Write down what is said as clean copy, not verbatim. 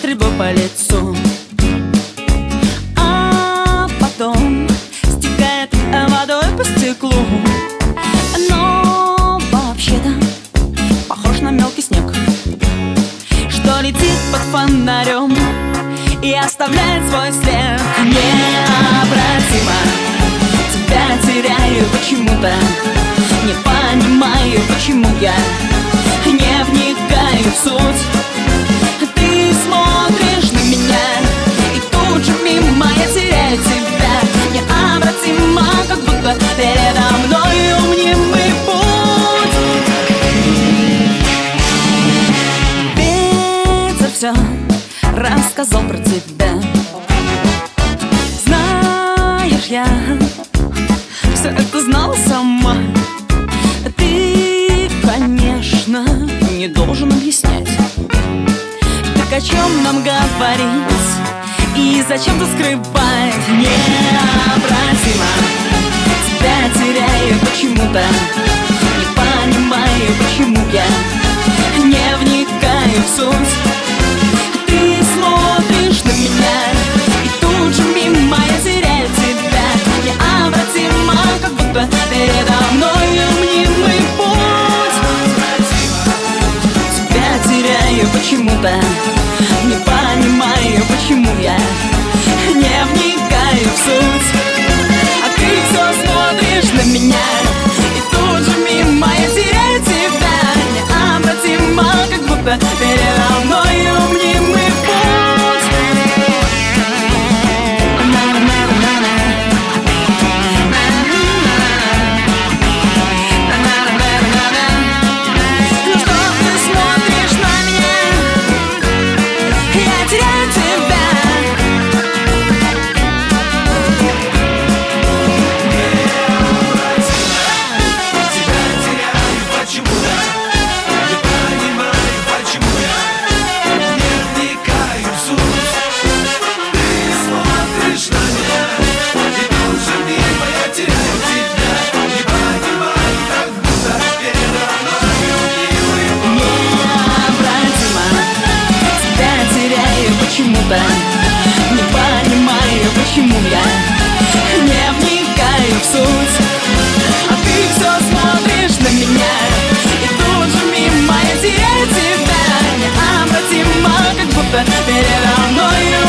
стрельбой по лицу, а потом стекает водой по стеклу. Но вообще-то похож на мелкий снег, что летит под фонарем и оставляет свой след. Необратимо тебя теряю почему-то, не понимаю, почему я не вникаю в суть. Ты смотришь на меня, и тут же мимо я теряю тебя. Необратимо, как будто передо мною мнимый путь. Ветер все рассказал про тебя. Знаешь, я все это знала сама. Ты, конечно, не должен объяснять, так о чем нам говорить и зачем-то скрывать. Необратимо тебя теряю почему-то, не понимаю, почему я не вникаю в суть. Ты смотришь на меня, и тут же мимо я теряю тебя. Необратимо, как будто передо мною мнимый путь. Тебя теряю почему-то, не понимаю, почему я не вникаю в суть. А ты все смотришь на меня, и тут же мимо я теряю тебя. Необратимо, как будто передо мною мнимый путь. Ну что ты смотришь на меня? Я теряю тебя. Почему-то не понимаю, почему я не вникаю в суть. А ты все смотришь на меня, и тут же мимо я теряю тебя. Необратимо, как будто передо мною